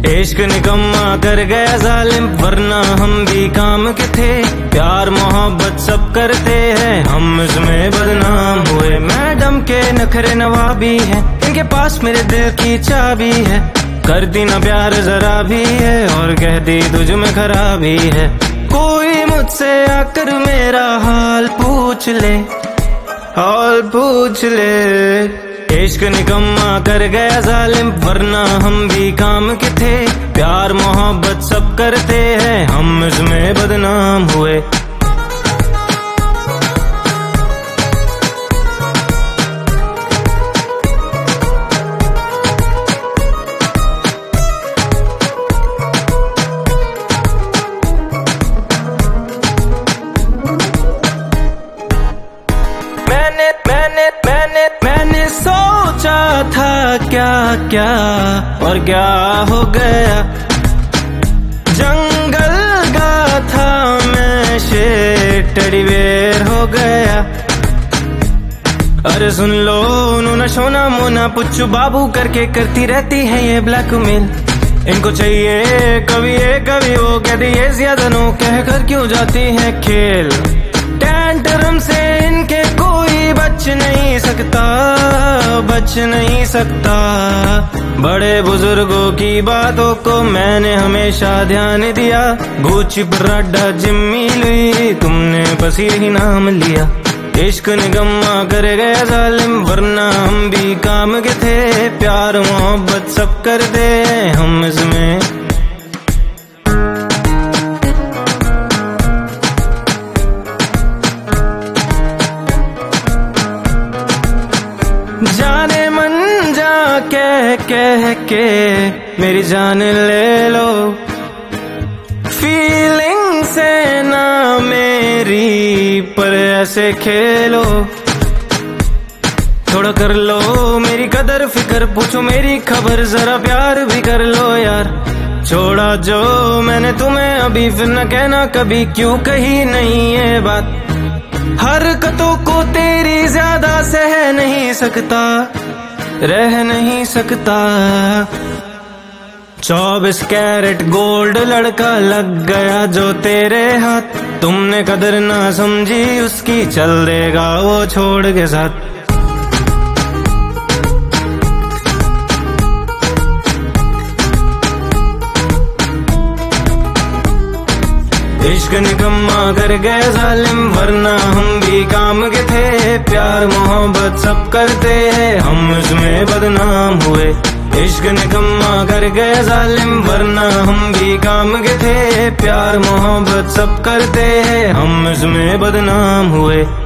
इश्क निकम्मा कर गया जालिम, वरना हम भी काम के थे। प्यार मोहब्बत सब करते हैं, हम इसमें बदनाम हुए। मैडम के नखरे नवाबी है, इनके पास मेरे दिल की चाबी है। कर दी ना प्यार जरा भी है, और कह दी तुझ में खराबी है। कोई मुझसे आकर मेरा हाल पूछ ले, हाल पूछ ले। इश्क निकम्मा कर गया जालिम, वरना हम भी काम के थे। प्यार मोहब्बत सब करते हैं, हम इसमें बदनाम हुए। मैंने सोचा था क्या क्या और क्या हो गया। जंगल का था मैं शेर, टेडी बेयर हो गया। अरे सुन लो नूना शोना मोना पुच्चू बाबू करके करती रहती है ये ब्लैकमेल। इनको चाहिए कभी ये कभी वो, कहती ये ज्यादा नो कह कर क्यों जाती है खेल। टैंटरम से इनके कोई बच नहीं सकता, बच नहीं सकता। बड़े बुजुर्गों की बातों को मैंने हमेशा ध्यान दिया। गुच्ची पराडा जिम्मी लुई, तुमने बस यही नाम लिया। इश्क निगम्मा कर गया जालिम, वरना हम भी काम के थे। प्यार मोहब्बत सब करते हम इसमें। जाने मन जा कह कह के मेरी जान ले लो। फीलिंग से ना मेरी पर ऐसे खेलो। थोड़ा कर लो मेरी कदर फिकर, पूछो मेरी खबर, जरा प्यार भी कर लो यार। छोड़ा जो मैंने तुम्हें अभी, फिर न कहना कभी क्यों कही नहीं ये बात। हरकतों को तेरी ज्यादा सह नहीं सकता, रह नहीं सकता। 24 कैरेट गोल्ड लड़का लग गया जो तेरे हाथ। तुमने कदर ना समझी उसकी, चल देगा वो छोड़ के साथ। इश्क निकम्मा कर गए जालिम, वरना हम भी काम के थे। प्यार मोहब्बत सब करते हैं, हम इसमें बदनाम हुए। इश्क निकम्मा कर गए जालिम, वरना हम भी काम के थे। प्यार मोहब्बत सब करते हैं, हम इसमें बदनाम हुए।